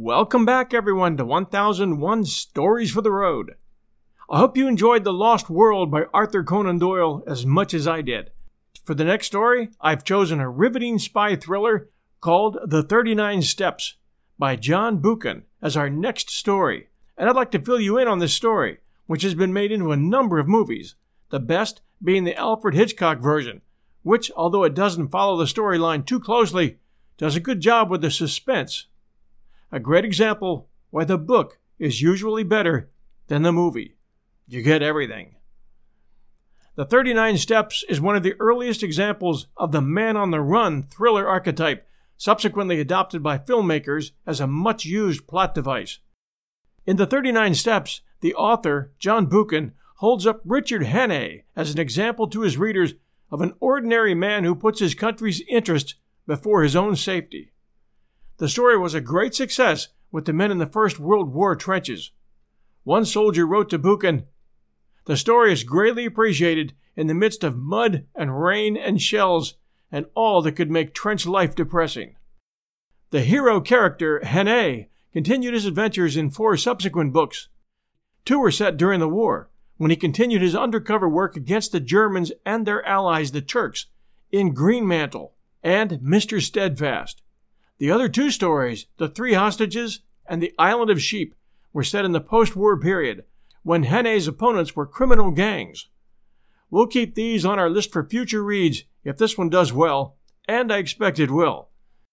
Welcome back, everyone, to 1001 Stories for the Road. I hope you enjoyed The Lost World by Arthur Conan Doyle as much as I did. For the next story, I've chosen a riveting spy thriller called The 39 Steps by John Buchan as our next story. And I'd like to fill you in on this story, which has been made into a number of movies, the best being the Alfred Hitchcock version, which, although it doesn't follow the storyline too closely, does a good job with the suspense. A great example why the book is usually better than the movie. You get everything. The 39 Steps is one of the earliest examples of the man-on-the-run thriller archetype, subsequently adopted by filmmakers as a much-used plot device. In The 39 Steps, the author, John Buchan, holds up Richard Hannay as an example to his readers of an ordinary man who puts his country's interest before his own safety. The story was a great success with the men in the First World War trenches. One soldier wrote to Buchan, "The story is greatly appreciated in the midst of mud and rain and shells and all that could make trench life depressing." The hero character, Hannay, continued his adventures in 4 subsequent books. 2 were set during the war, when he continued his undercover work against the Germans and their allies, the Turks, in Greenmantle and Mr. Steadfast. The other 2 stories, The 3 Hostages and The Island of Sheep, were set in the post-war period, when Hannay's opponents were criminal gangs. We'll keep these on our list for future reads if this one does well, and I expect it will.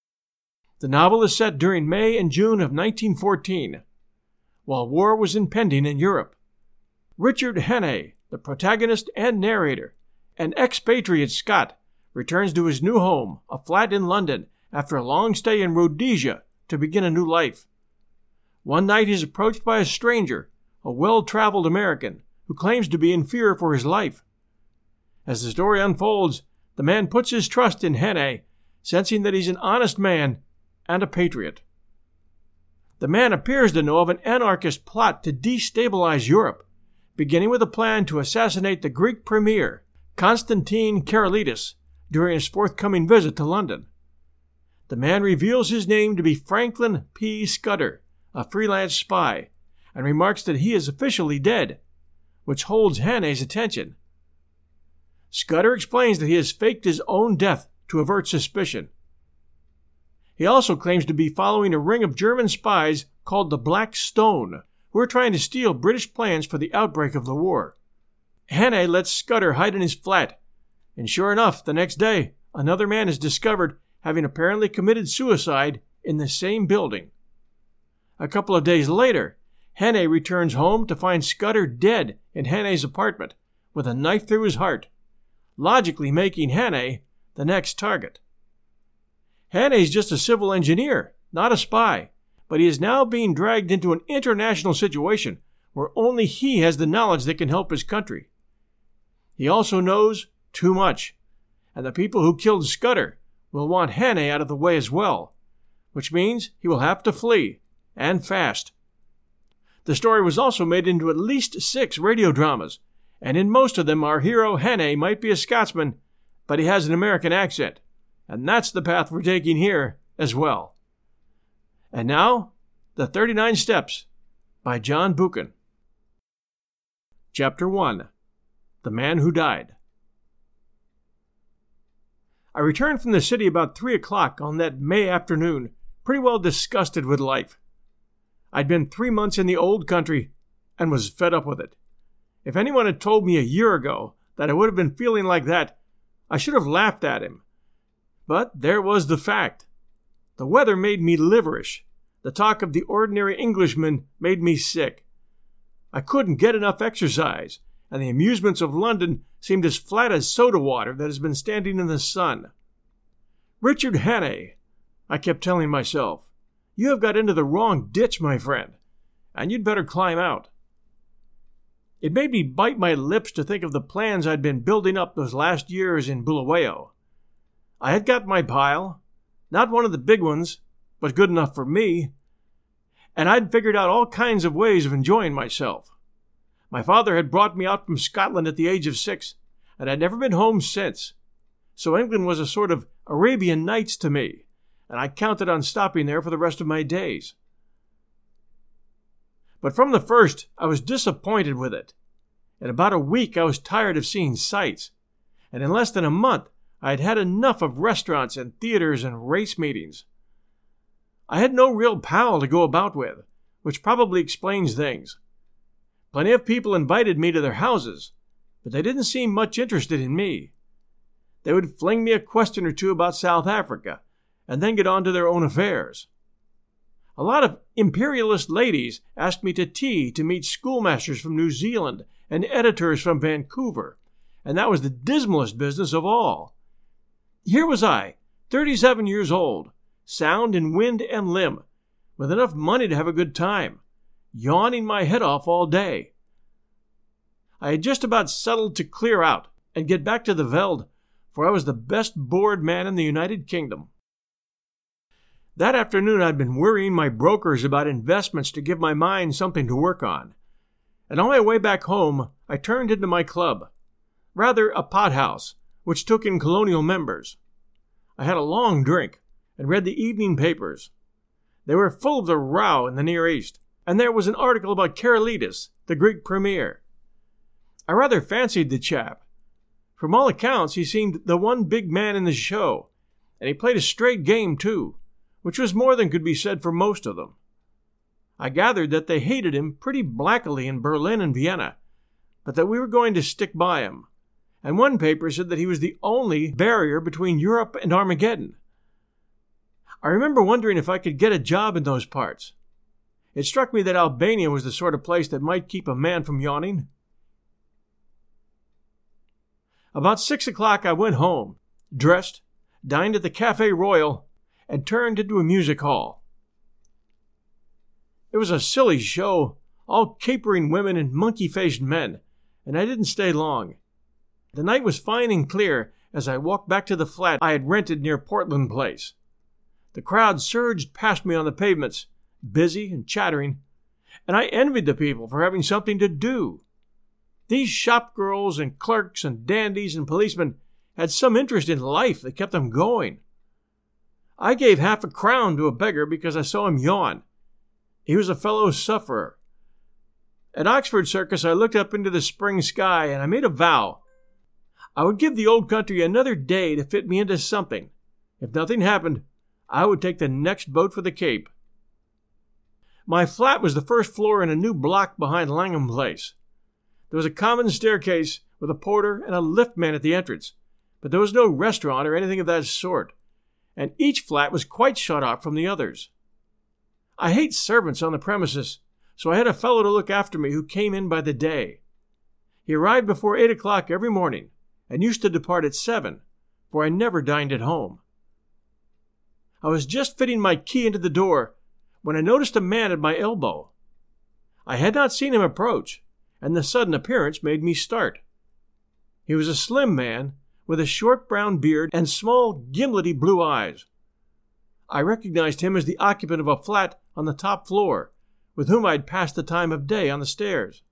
The novel is set during May and June of 1914, while war was impending in Europe. Richard Hannay, the protagonist and narrator, an expatriate Scot, returns to his new home, a flat in London, after a long stay in Rhodesia to begin a new life. One night he is approached by a stranger, a well-traveled American, who claims to be in fear for his life. As the story unfolds, the man puts his trust in Hannay, sensing that he's an honest man and a patriot. The man appears to know of an anarchist plot to destabilize Europe, beginning with a plan to assassinate the Greek premier, Konstantin Karolidis, during his forthcoming visit to London. The man reveals his name to be Franklin P. Scudder, a freelance spy, and remarks that he is officially dead, which holds Hannay's attention. Scudder explains that he has faked his own death to avert suspicion. He also claims to be following a ring of German spies called the Black Stone, who are trying to steal British plans for the outbreak of the war. Hannay lets Scudder hide in his flat, and sure enough, the next day, another man is discovered having apparently committed suicide in the same building. A couple of days later, Hannay returns home to find Scudder dead in Hannay's apartment, with a knife through his heart, logically making Hannay the next target. Hannay's just a civil engineer, not a spy, but he is now being dragged into an international situation where only he has the knowledge that can help his country. He also knows too much, and the people who killed Scudder will want Hannay out of the way as well, which means he will have to flee, and fast. The story was also made into at least 6 radio dramas, and in most of them our hero Hannay might be a Scotsman, but he has an American accent, and that's the path we're taking here as well. And now, The 39 Steps by John Buchan. Chapter 1. The Man Who Died. I returned from the city about 3 o'clock on that May afternoon, pretty well disgusted with life. I'd been 3 months in the old country and was fed up with it. If anyone had told me a year ago that I would have been feeling like that, I should have laughed at him. But there was the fact. The weather made me liverish. The talk of the ordinary Englishman made me sick. I couldn't get enough exercise, and the amusements of London seemed as flat as soda water that has been standing in the sun. "Richard Hannay," I kept telling myself, "you have got into the wrong ditch, my friend, and you'd better climb out." It made me bite my lips to think of the plans I'd been building up those last years in Bulawayo. I had got my pile, not one of the big ones, but good enough for me, and I'd figured out all kinds of ways of enjoying myself. My father had brought me out from Scotland at the age of 6, and I'd never been home since. So England was a sort of Arabian Nights to me, and I counted on stopping there for the rest of my days. But from the first, I was disappointed with it. In about a week, I was tired of seeing sights, and in less than a month, I had had enough of restaurants and theaters and race meetings. I had no real pal to go about with, which probably explains things. Plenty of people invited me to their houses, but they didn't seem much interested in me. They would fling me a question or two about South Africa, and then get on to their own affairs. A lot of imperialist ladies asked me to tea to meet schoolmasters from New Zealand and editors from Vancouver, and that was the dismalest business of all. Here was I, 37 years old, sound in wind and limb, with enough money to have a good time, yawning my head off all day. I had just about settled to clear out and get back to the Veld, for I was the best bored man in the United Kingdom. That afternoon I'd been worrying my brokers about investments to give my mind something to work on, and on my way back home I turned into my club, rather a pothouse, which took in colonial members. I had a long drink and read the evening papers. They were full of the row in the Near East, and there was an article about Karolitis, the Greek premier. I rather fancied the chap. From all accounts, he seemed the one big man in the show, and he played a straight game, too, which was more than could be said for most of them. I gathered that they hated him pretty blackly in Berlin and Vienna, but that we were going to stick by him, and one paper said that he was the only barrier between Europe and Armageddon. I remember wondering if I could get a job in those parts. It struck me that Albania was the sort of place that might keep a man from yawning. About 6 o'clock I went home, dressed, dined at the Café Royal, and turned into a music hall. It was a silly show, all capering women and monkey-faced men, and I didn't stay long. The night was fine and clear as I walked back to the flat I had rented near Portland Place. The crowd surged past me on the pavements, busy and chattering, and I envied the people for having something to do. These shop girls and clerks and dandies and policemen had some interest in life that kept them going. I gave half a crown to a beggar because I saw him yawn. He was a fellow sufferer. At Oxford Circus, I looked up into the spring sky and I made a vow. I would give the old country another day to fit me into something. If nothing happened, I would take the next boat for the Cape. My flat was the first floor in a new block behind Langham Place. There was a common staircase with a porter and a liftman at the entrance, but there was no restaurant or anything of that sort, and each flat was quite shut off from the others. I hate servants on the premises, so I had a fellow to look after me who came in by the day. He arrived before 8 o'clock every morning, and used to depart at 7, for I never dined at home. I was just fitting my key into the door when I noticed a man at my elbow. I had not seen him approach, and the sudden appearance made me start. He was a slim man, with a short brown beard and small, gimlety blue eyes. I recognized him as the occupant of a flat on the top floor, with whom I had passed the time of day on the stairs.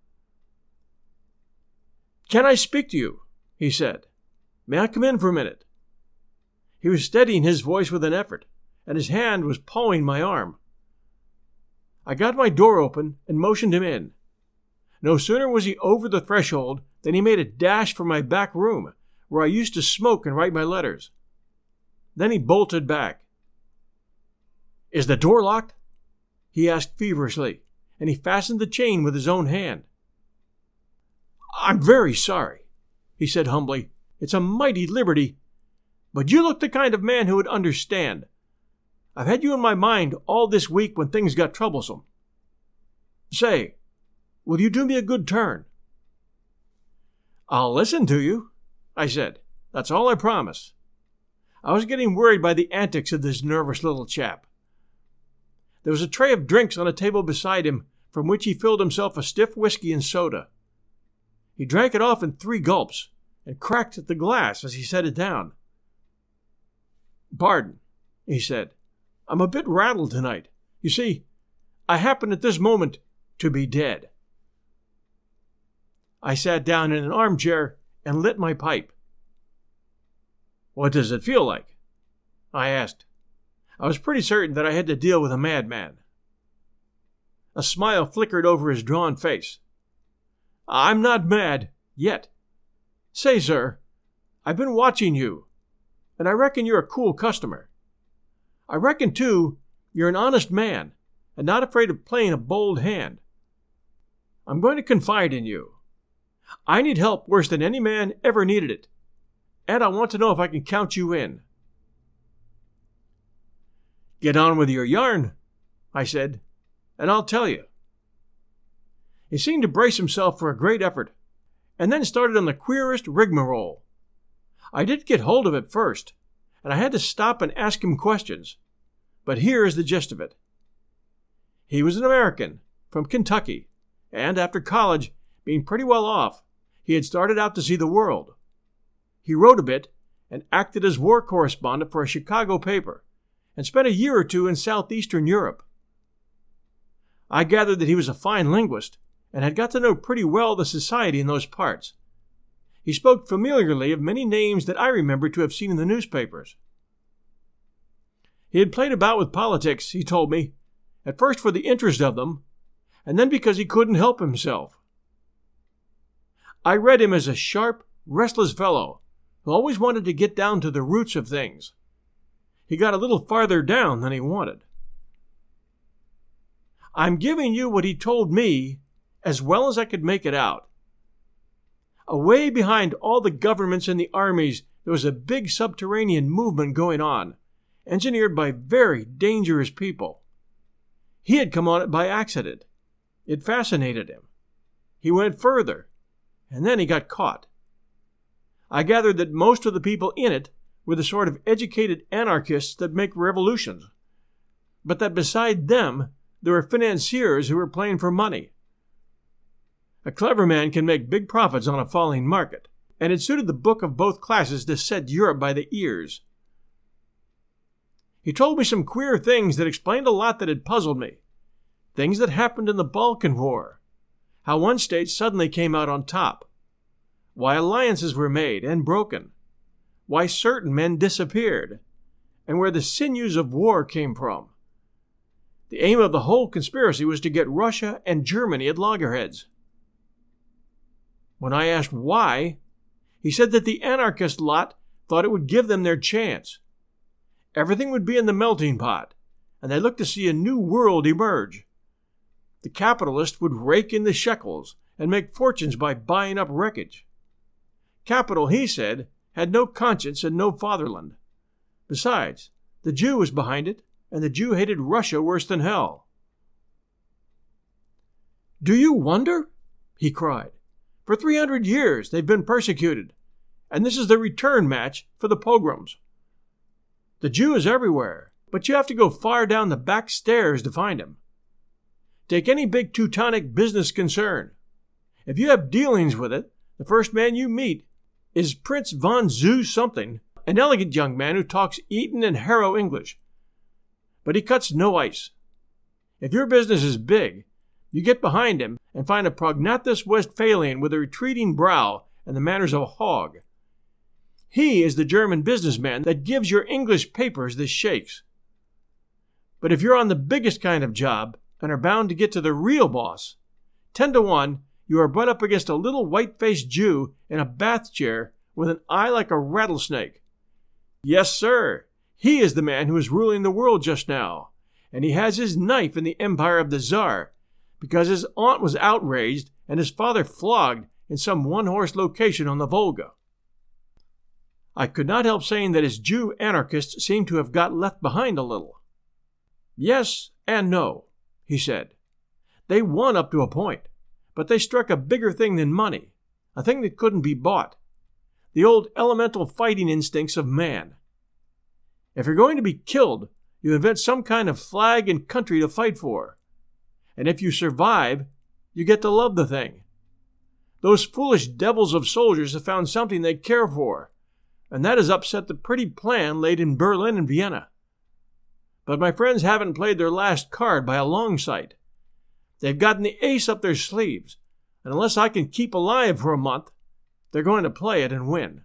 "Can I speak to you?" he said. "May I come in for a minute?" He was steadying his voice with an effort, and his hand was pawing my arm. I got my door open and motioned him in. No sooner was he over the threshold than he made a dash for my back room, where I used to smoke and write my letters. Then he bolted back. "Is the door locked?" he asked feverishly, and he fastened the chain with his own hand. "I'm very sorry," he said humbly. "It's a mighty liberty. But you look the kind of man who would understand. I've had you in my mind all this week when things got troublesome. Say, will you do me a good turn?" "I'll listen to you," I said. "That's all I promise." I was getting worried by the antics of this nervous little chap. There was a tray of drinks on a table beside him, from which he filled himself a stiff whiskey and soda. He drank it off in 3 gulps, and cracked the glass as he set it down. "Pardon," he said. "I'm a bit rattled tonight. You see, I happen at this moment to be dead." I sat down in an armchair and lit my pipe. "What does it feel like?" I asked. I was pretty certain that I had to deal with a madman. A smile flickered over his drawn face. "I'm not mad, yet. Say, sir, I've been watching you, and I reckon you're a cool customer. I reckon, too, you're an honest man, and not afraid of playing a bold hand. I'm going to confide in you. I need help worse than any man ever needed it, and I want to know if I can count you in." "Get on with your yarn," I said, "and I'll tell you." He seemed to brace himself for a great effort, and then started on the queerest rigmarole. I did get hold of it first, and I had to stop and ask him questions, but here is the gist of it. He was an American, from Kentucky, and after college, being pretty well off, he had started out to see the world. He wrote a bit and acted as war correspondent for a Chicago paper, and spent a year or two in southeastern Europe. I gathered that he was a fine linguist, and had got to know pretty well the society in those parts. He spoke familiarly of many names that I remembered to have seen in the newspapers. He had played about with politics, he told me, at first for the interest of them, and then because he couldn't help himself. I read him as a sharp, restless fellow who always wanted to get down to the roots of things. He got a little farther down than he wanted. I'm giving you what he told me as well as I could make it out. Away behind all the governments and the armies, there was a big subterranean movement going on, engineered by very dangerous people. He had come on it by accident. It fascinated him. He went further, and then he got caught. I gathered that most of the people in it were the sort of educated anarchists that make revolutions, but that beside them there were financiers who were playing for money. A clever man can make big profits on a falling market, and it suited the book of both classes to set Europe by the ears. He told me some queer things that explained a lot that had puzzled me. Things that happened in the Balkan War. How one state suddenly came out on top. Why alliances were made and broken. Why certain men disappeared. And where the sinews of war came from. The aim of the whole conspiracy was to get Russia and Germany at loggerheads. When I asked why, he said that the anarchist lot thought it would give them their chance. Everything would be in the melting pot, and they looked to see a new world emerge. The capitalist would rake in the shekels and make fortunes by buying up wreckage. Capital, he said, had no conscience and no fatherland. Besides, the Jew was behind it, and the Jew hated Russia worse than hell. "Do you wonder?" he cried. "For 300 years they've been persecuted, and this is the return match for the pogroms. The Jew is everywhere, but you have to go far down the back stairs to find him. Take any big Teutonic business concern. If you have dealings with it, the first man you meet is Prince von Zoo something, an elegant young man who talks Eton and Harrow English. But he cuts no ice. If your business is big, you get behind him and find a Prognathus Westphalian with a retreating brow and the manners of a hog. He is the German businessman that gives your English papers the shakes. But if you're on the biggest kind of job and are bound to get to the real boss, 10 to 1, you are brought up against a little white-faced Jew in a bath chair with an eye like a rattlesnake. Yes, sir, he is the man who is ruling the world just now, and he has his knife in the empire of the Tsar, because his aunt was outraged and his father flogged in some one-horse location on the Volga. I could not help saying that his Jew anarchists seemed to have got left behind a little. Yes and no, he said. They won up to a point, but they struck a bigger thing than money, a thing that couldn't be bought, the old elemental fighting instincts of man. If you're going to be killed, you invent some kind of flag and country to fight for. And if you survive, you get to love the thing. Those foolish devils of soldiers have found something they care for, and that has upset the pretty plan laid in Berlin and Vienna. But my friends haven't played their last card by a long sight. They've gotten the ace up their sleeves, and unless I can keep alive for a month, they're going to play it and win.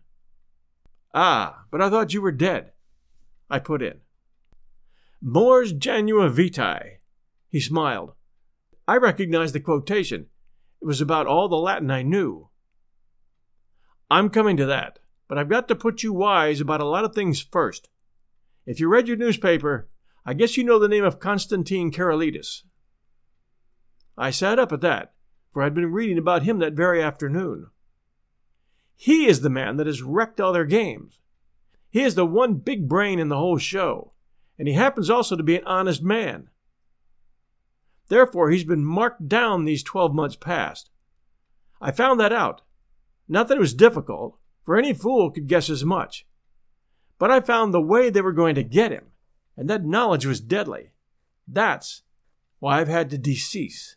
Ah, but I thought you were dead, I put in. Mors janua vitae, he smiled. I recognized the quotation. It was about all the Latin I knew. I'm coming to that, but I've got to put you wise about a lot of things first. If you read your newspaper, I guess you know the name of Constantine Karolidis. I sat up at that, for I'd been reading about him that very afternoon. He is the man that has wrecked all their games. He is the one big brain in the whole show, and he happens also to be an honest man. Therefore, he's been marked down these 12 months past. I found that out. Not that it was difficult, for any fool could guess as much. But I found the way they were going to get him, and that knowledge was deadly. That's why I've had to decease.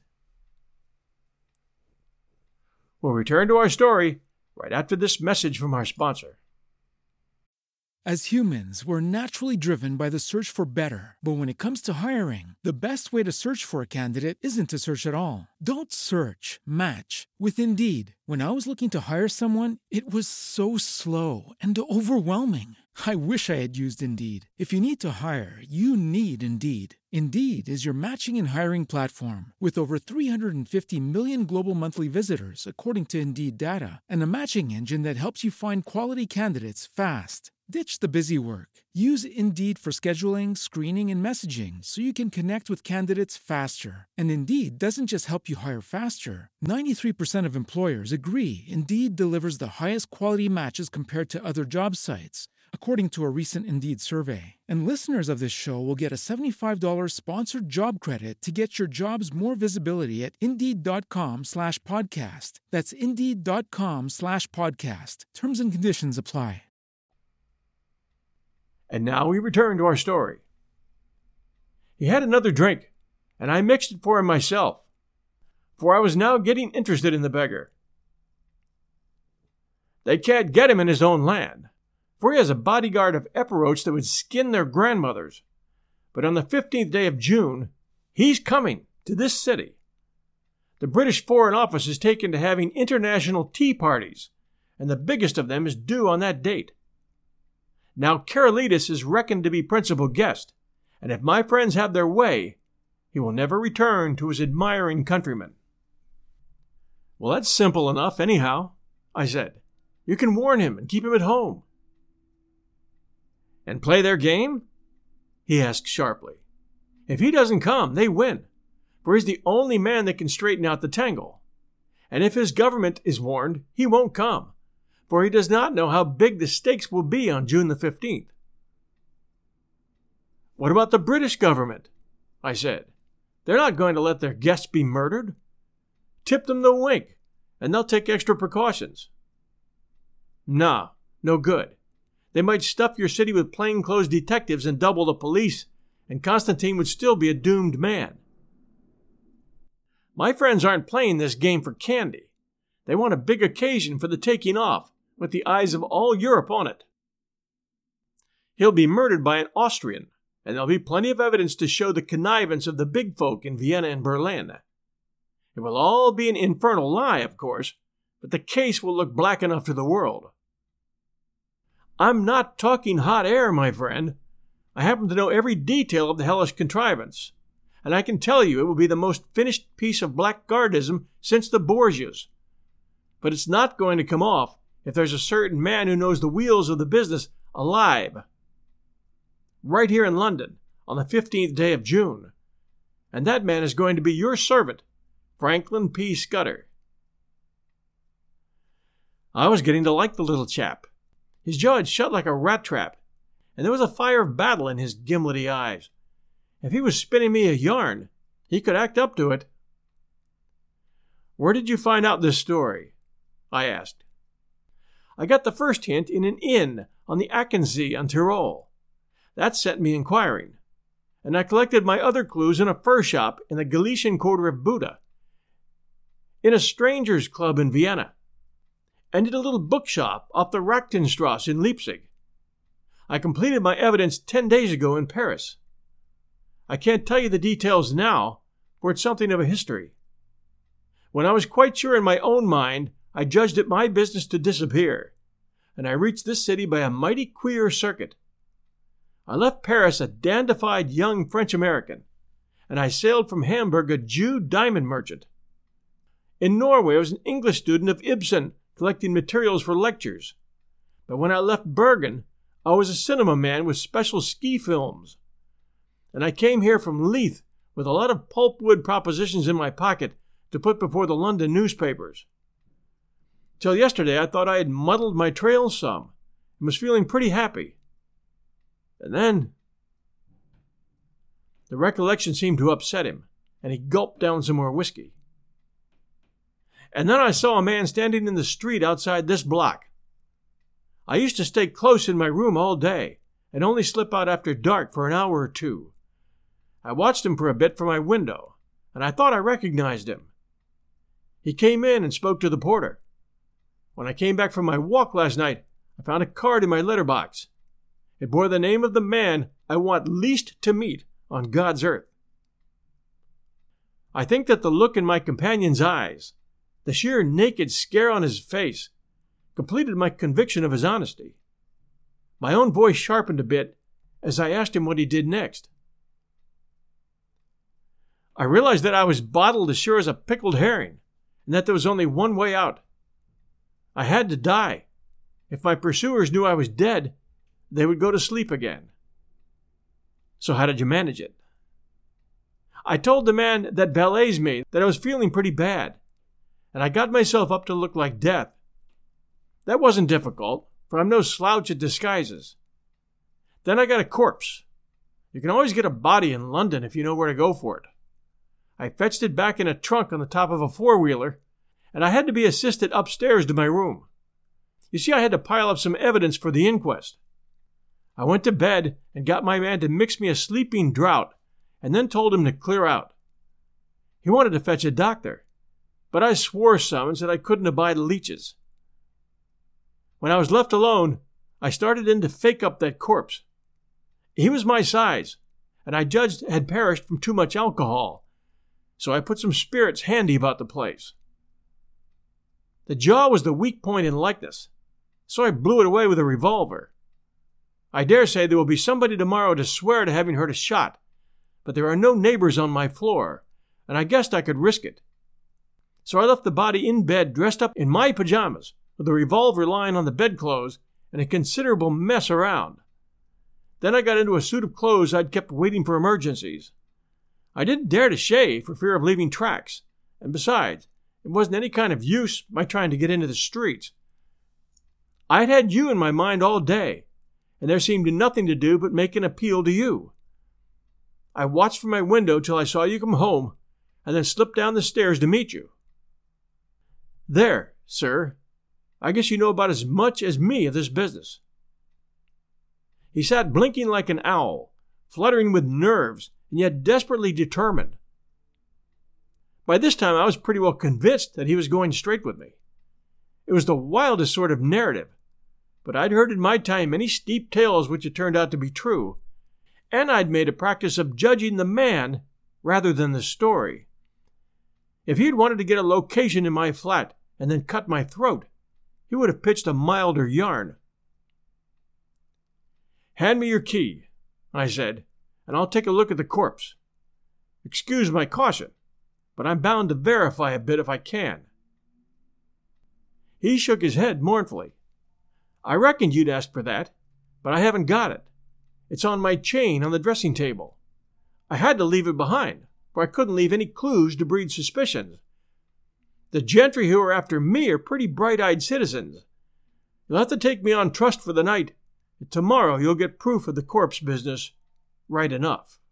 We'll return to our story right after this message from our sponsor. As humans, we're naturally driven by the search for better. But when it comes to hiring, the best way to search for a candidate isn't to search at all. Don't search, match with Indeed. When I was looking to hire someone, it was so slow and overwhelming. I wish I had used Indeed. If you need to hire, you need Indeed. Indeed is your matching and hiring platform with over 350 million global monthly visitors, according to Indeed data, and a matching engine that helps you find quality candidates fast. Ditch the busy work. Use Indeed for scheduling, screening, and messaging so you can connect with candidates faster. And Indeed doesn't just help you hire faster. 93% of employers agree Indeed delivers the highest quality matches compared to other job sites, according to a recent Indeed survey. And listeners of this show will get a $75 sponsored job credit to get your jobs more visibility at Indeed.com/podcast. That's Indeed.com/podcast. Terms and conditions apply. And now we return to our story. He had another drink, and I mixed it for him myself, for I was now getting interested in the beggar. They can't get him in his own land, for he has a bodyguard of Epirotes that would skin their grandmothers. But on the 15th day of June, he's coming to this city. The British Foreign Office is taken to having international tea parties, and the biggest of them is due on that date. Now Karolidis is reckoned to be principal guest, and if my friends have their way, he will never return to his admiring countrymen. Well, that's simple enough anyhow, I said. You can warn him and keep him at home. And play their game? He asked sharply. If he doesn't come, they win, for he's the only man that can straighten out the tangle. And if his government is warned, he won't come, for he does not know how big the stakes will be on June the 15th. What about the British government? I said. They're not going to let their guests be murdered. Tip them the wink, and they'll take extra precautions. Nah, no good. They might stuff your city with plainclothes detectives and double the police, and Constantine would still be a doomed man. My friends aren't playing this game for candy. They want a big occasion for the taking off, with the eyes of all Europe on it. He'll be murdered by an Austrian, and there'll be plenty of evidence to show the connivance of the big folk in Vienna and Berlin. It will all be an infernal lie, of course, but the case will look black enough to the world. I'm not talking hot air, my friend. I happen to know every detail of the hellish contrivance, and I can tell you it will be the most finished piece of blackguardism since the Borgias. But it's not going to come off if there's a certain man who knows the wheels of the business alive. Right here in London, on the 15th day of June. And that man is going to be your servant, Franklin P. Scudder. I was getting to like the little chap. His jaw had shut like a rat trap, and there was a fire of battle in his gimlety eyes. If he was spinning me a yarn, he could act up to it. Where did you find out this story? I asked. I got the first hint in an inn on the Achensee on Tyrol. That set me inquiring, and I collected my other clues in a fur shop in the Galician quarter of Buda, in a strangers' club in Vienna, and in a little bookshop off the Rachtenstrasse in Leipzig. I completed my evidence 10 days ago in Paris. I can't tell you the details now, for it's something of a history. When I was quite sure in my own mind, I judged it my business to disappear, and I reached this city by a mighty queer circuit. I left Paris a dandified young French-American, and I sailed from Hamburg a Jew diamond merchant. In Norway, I was an English student of Ibsen, collecting materials for lectures. But when I left Bergen, I was a cinema man with special ski films. And I came here from Leith with a lot of pulpwood propositions in my pocket to put before the London newspapers. Till yesterday, I thought I had muddled my trail some and was feeling pretty happy. And then the recollection seemed to upset him, and he gulped down some more whiskey. And then I saw a man standing in the street outside this block. I used to stay close in my room all day and only slip out after dark for an hour or two. I watched him for a bit from my window, and I thought I recognized him. He came in and spoke to the porter. When I came back from my walk last night, I found a card in my letterbox. It bore the name of the man I want least to meet on God's earth. I think that the look in my companion's eyes, the sheer naked scare on his face, completed my conviction of his honesty. My own voice sharpened a bit as I asked him what he did next. I realized that I was bottled as sure as a pickled herring, and that there was only one way out. I had to die. If my pursuers knew I was dead, they would go to sleep again. So how did you manage it? I told the man that valets me that I was feeling pretty bad, and I got myself up to look like death. That wasn't difficult, for I'm no slouch at disguises. Then I got a corpse. You can always get a body in London if you know where to go for it. I fetched it back in a trunk on the top of a four-wheeler, and I had to be assisted upstairs to my room. You see, I had to pile up some evidence for the inquest. I went to bed and got my man to mix me a sleeping draught, and then told him to clear out. He wanted to fetch a doctor, but I swore some and said I couldn't abide leeches. When I was left alone, I started in to fake up that corpse. He was my size, and I judged had perished from too much alcohol, so I put some spirits handy about the place. The jaw was the weak point in likeness, so I blew it away with a revolver. I dare say there will be somebody tomorrow to swear to having heard a shot, but there are no neighbors on my floor, and I guessed I could risk it. So I left the body in bed dressed up in my pajamas, with a revolver lying on the bedclothes and a considerable mess around. Then I got into a suit of clothes I'd kept waiting for emergencies. I didn't dare to shave for fear of leaving tracks, and besides, it wasn't any kind of use my trying to get into the streets. I'd had you in my mind all day, and there seemed nothing to do but make an appeal to you. I watched from my window till I saw you come home, and then slipped down the stairs to meet you. There, sir, I guess you know about as much as me of this business. He sat blinking like an owl, fluttering with nerves, and yet desperately determined. By this time I was pretty well convinced that he was going straight with me. It was the wildest sort of narrative, but I'd heard in my time many steep tales which had turned out to be true, and I'd made a practice of judging the man rather than the story. If he'd wanted to get a location in my flat and then cut my throat, he would have pitched a milder yarn. "Hand me your key," I said, "and I'll take a look at the corpse. Excuse my caution, but I'm bound to verify a bit if I can." He shook his head mournfully. "I reckoned you'd ask for that, but I haven't got it. It's on my chain on the dressing table. I had to leave it behind, for I couldn't leave any clues to breed suspicions. The gentry who are after me are pretty bright-eyed citizens. You'll have to take me on trust for the night, and tomorrow you'll get proof of the corpse business right enough."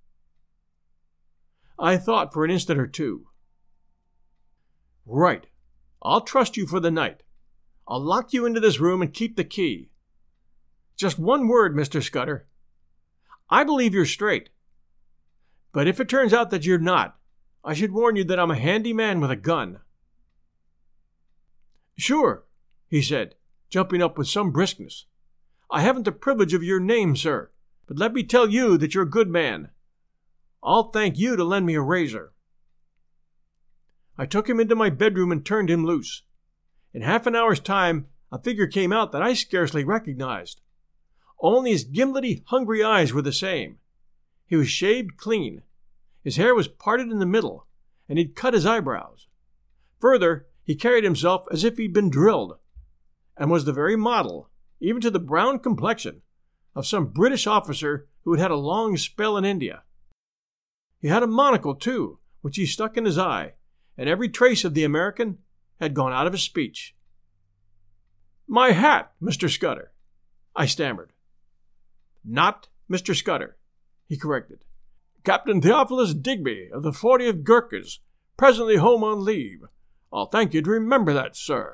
I thought for an instant or two. "Right. I'll trust you for the night. I'll lock you into this room and keep the key. Just one word, Mr. Scudder. I believe you're straight. But if it turns out that you're not, I should warn you that I'm a handy man with a gun." "Sure," he said, jumping up with some briskness. "I haven't the privilege of your name, sir, but let me tell you that you're a good man. I'll thank you to lend me a razor." I took him into my bedroom and turned him loose. In half an hour's time, a figure came out that I scarcely recognized. Only his gimlety, hungry eyes were the same. He was shaved clean. His hair was parted in the middle, and he'd cut his eyebrows. Further, he carried himself as if he'd been drilled, and was the very model, even to the brown complexion, of some British officer who had had a long spell in India. He had a monocle, too, which he stuck in his eye, and every trace of the American had gone out of his speech. "My hat, Mr. Scudder," I stammered. "Not Mr. Scudder," he corrected. "Captain Theophilus Digby of the 40th Gurkhas, presently home on leave. I'll thank you to remember that, sir."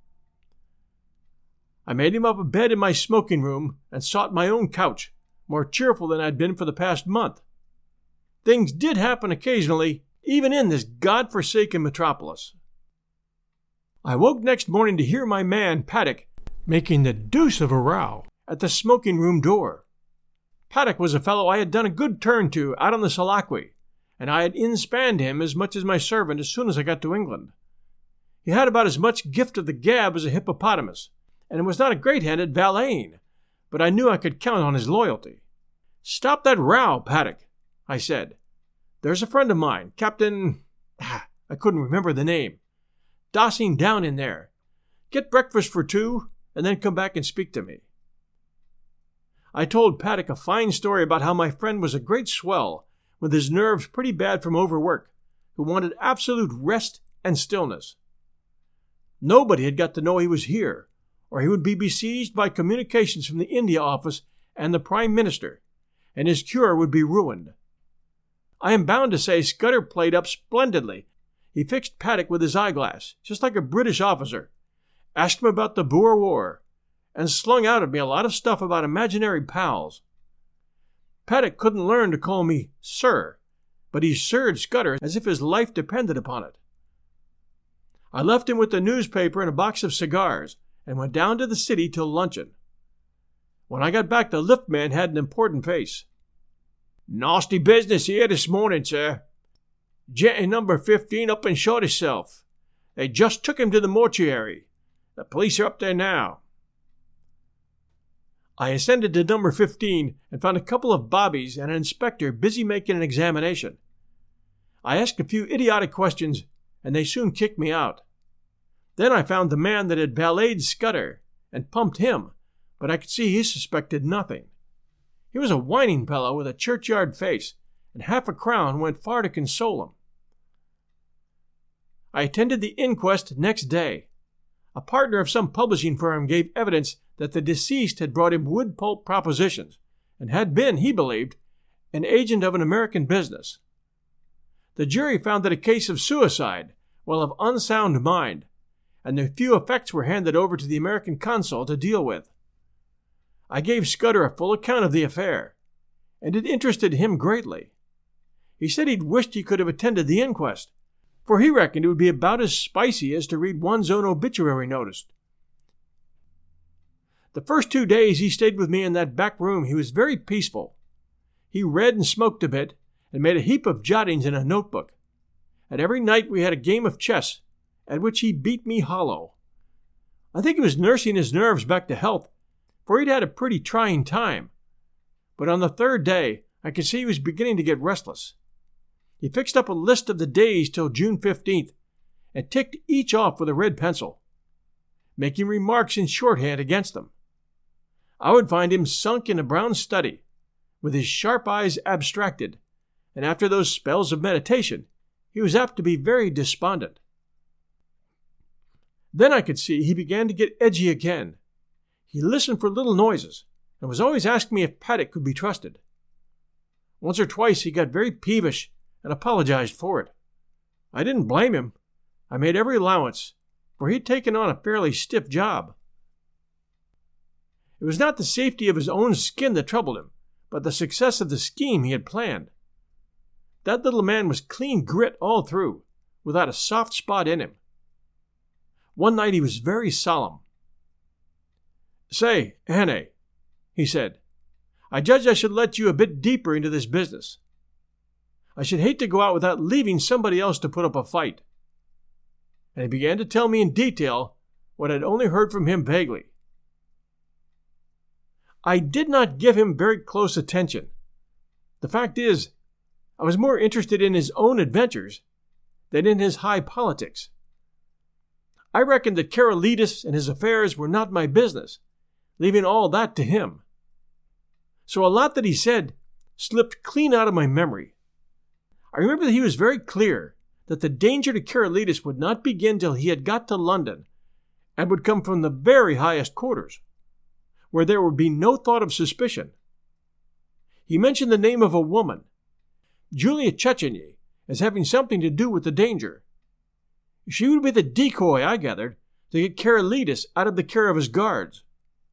I made him up a bed in my smoking room and sought my own couch, more cheerful than I'd been for the past month. Things did happen occasionally, even in this God-forsaken metropolis. I woke next morning to hear my man, Paddock, making the deuce of a row at the smoking room door. Paddock was a fellow I had done a good turn to out on the Salaqui, and I had inspanned him as much as my servant as soon as I got to England. He had about as much gift of the gab as a hippopotamus, and was not a great hand at valeting, but I knew I could count on his loyalty. "Stop that row, Paddock," I said. "There's a friend of mine, Captain—" I couldn't remember the name— "dossing down in there. Get breakfast for two, and then come back and speak to me." I told Paddock a fine story about how my friend was a great swell, with his nerves pretty bad from overwork, who wanted absolute rest and stillness. Nobody had got to know he was here, or he would be besieged by communications from the India Office and the Prime Minister, and his cure would be ruined. I am bound to say Scudder played up splendidly. He fixed Paddock with his eyeglass, just like a British officer, asked him about the Boer War, and slung out at me a lot of stuff about imaginary pals. Paddock couldn't learn to call me sir, but he sirred Scudder as if his life depended upon it. I left him with the newspaper and a box of cigars, and went down to the city till luncheon. When I got back, the liftman had an important face. "Nasty business here this morning, sir. Gent in number 15 up and shot himself. They just took him to the mortuary. The police are up there now." I ascended to number 15 and found a couple of bobbies and an inspector busy making an examination. I asked a few idiotic questions, and they soon kicked me out. Then I found the man that had valeted Scudder and pumped him, but I could see he suspected nothing. He was a whining fellow with a churchyard face, and half a crown went far to console him. I attended the inquest next day. A partner of some publishing firm gave evidence that the deceased had brought him wood pulp propositions, and had been, he believed, an agent of an American business. The jury found it a case of suicide, while of unsound mind, and the few effects were handed over to the American consul to deal with. I gave Scudder a full account of the affair, and it interested him greatly. He said he'd wished he could have attended the inquest, for he reckoned it would be about as spicy as to read one's own obituary notice. The first 2 days he stayed with me in that back room, he was very peaceful. He read and smoked a bit, and made a heap of jottings in a notebook. And every night we had a game of chess, at which he beat me hollow. I think he was nursing his nerves back to health, for he'd had a pretty trying time. But on the third day, I could see he was beginning to get restless. He fixed up a list of the days till June 15th, and ticked each off with a red pencil, making remarks in shorthand against them. I would find him sunk in a brown study, with his sharp eyes abstracted, and after those spells of meditation, he was apt to be very despondent. Then I could see he began to get edgy again. He listened for little noises, and was always asking me if Paddock could be trusted. Once or twice he got very peevish and apologized for it. I didn't blame him. I made every allowance, for he'd taken on a fairly stiff job. It was not the safety of his own skin that troubled him, but the success of the scheme he had planned. That little man was clean grit all through, without a soft spot in him. One night he was very solemn. "Say, Hannay," he said, "I judge I should let you a bit deeper into this business. I should hate to go out without leaving somebody else to put up a fight." And he began to tell me in detail what I'd only heard from him vaguely. I did not give him very close attention. The fact is, I was more interested in his own adventures than in his high politics. I reckoned that Carolitas and his affairs were not my business, leaving all that to him. So a lot that he said slipped clean out of my memory. I remember that he was very clear that the danger to Carolitas would not begin till he had got to London, and would come from the very highest quarters, where there would be no thought of suspicion. He mentioned the name of a woman, Julia Checheny, as having something to do with the danger. She would be the decoy, I gathered, to get Carolitas out of the care of his guards.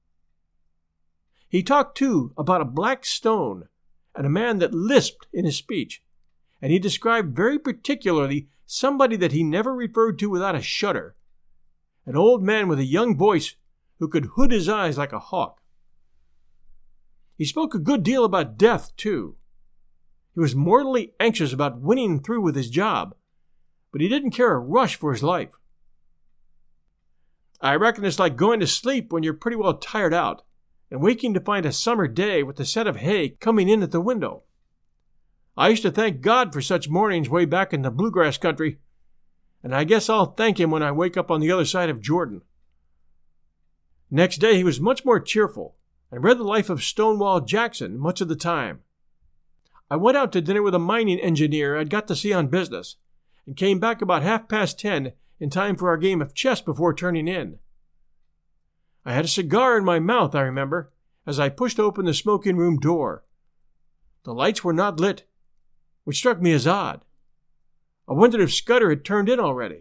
He talked, too, about a black stone and a man that lisped in his speech, and he described very particularly somebody that he never referred to without a shudder, an old man with a young voice who could hood his eyes like a hawk. He spoke a good deal about death, too. He was mortally anxious about winning through with his job, but he didn't care a rush for his life. I reckon it's like going to sleep when you're pretty well tired out, and waking to find a summer day with a set of hay coming in at the window. I used to thank God for such mornings way back in the bluegrass country, and I guess I'll thank him when I wake up on the other side of Jordan. Next day he was much more cheerful, and read the life of Stonewall Jackson much of the time. I went out to dinner with a mining engineer I'd got to see on business, and came back about 10:30 in time for our game of chess before turning in. I had a cigar in my mouth, I remember, as I pushed open the smoking room door. The lights were not lit, which struck me as odd. I wondered if Scudder had turned in already.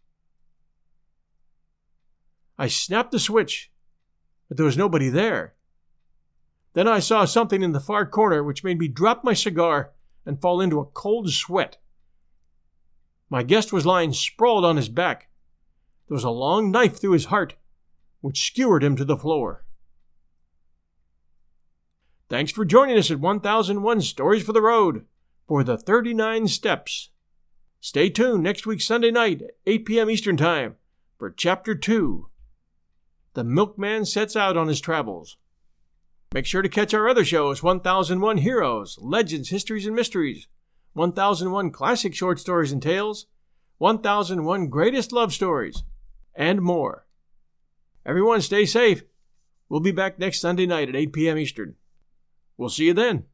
I snapped the switch, but there was nobody there. Then I saw something in the far corner which made me drop my cigar and fall into a cold sweat. My guest was lying sprawled on his back. There was a long knife through his heart, which skewered him to the floor. Thanks for joining us at 1001 Stories for the Road for the 39 Steps. Stay tuned next week Sunday night at 8 p.m. Eastern Time for Chapter 2. The Milkman Sets Out on His Travels. Make sure to catch our other shows, 1001 Heroes, Legends, Histories, and Mysteries, 1001 Classic Short Stories and Tales, 1001 Greatest Love Stories, and more. Everyone stay safe. We'll be back next Sunday night at 8 p.m. Eastern. We'll see you then.